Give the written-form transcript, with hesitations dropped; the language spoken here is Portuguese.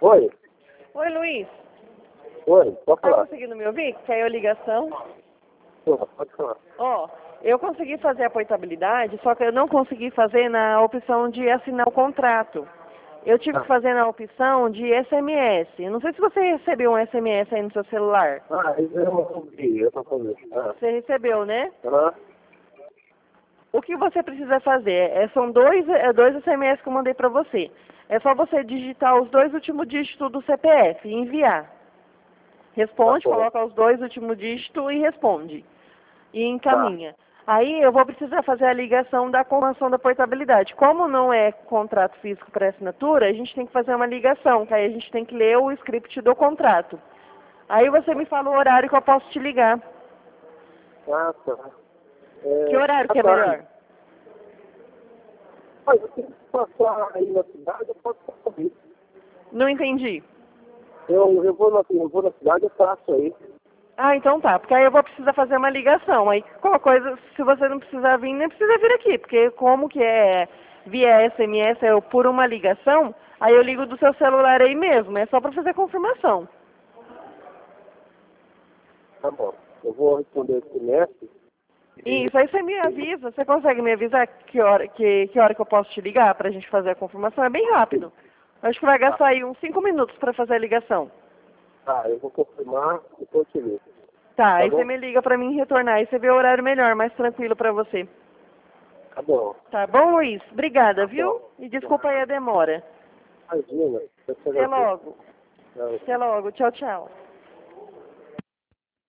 Oi? Oi, Luiz. Oi, pode Tá falar. conseguindo me ouvir? Caiu a ligação. Pode falar. Ó, eu consegui fazer a portabilidade, só que eu não consegui fazer na opção de assinar o contrato. Eu tive que fazer na opção de SMS. Eu não sei se você recebeu um SMS aí no seu celular. Eu não ouvi, eu tô falando. Você recebeu, né? Ah, O que você precisa fazer? São dois SMS que eu mandei para você. É só você digitar os dois últimos dígitos do CPF e enviar. Responde, tá bom. coloca os dois últimos dígitos e responde. E Tá. encaminha. Aí eu vou precisar fazer a ligação da convenção da portabilidade. Como não é contrato físico para assinatura, a gente tem que fazer uma ligação, que aí a gente tem que ler o script do contrato. Aí você me fala o horário que eu posso te ligar. Ah, tá. Que horário que é tarde. melhor? Mas eu tenho que passar aí na cidade, eu posso passar aí. Não entendi. Eu vou na cidade, eu passo aí. Ah, então tá, porque aí eu vou precisar fazer uma ligação. Aí qualquer coisa, se você não precisar vir, nem precisa vir aqui, porque como que é via SMS, é por uma ligação, aí eu ligo do seu celular aí mesmo, é só para fazer confirmação. Tá bom. Eu vou responder esse semestre. Isso, aí você me avisa, você consegue me avisar que hora que eu posso te ligar pra gente fazer a confirmação? É bem rápido. Acho que vai gastar aí uns 5 minutos para fazer a ligação. Tá, eu vou confirmar e depois te ligo. Tá, Tá aí você bom? me liga pra mim retornar, aí você vê o horário melhor, mais tranquilo pra você. Tá bom. Tá bom, Luiz? Obrigada, Tá viu? bom. E desculpa aí a demora. Imagina. Eu te Até agradeço. logo. Tchau. Até logo. Tchau, tchau.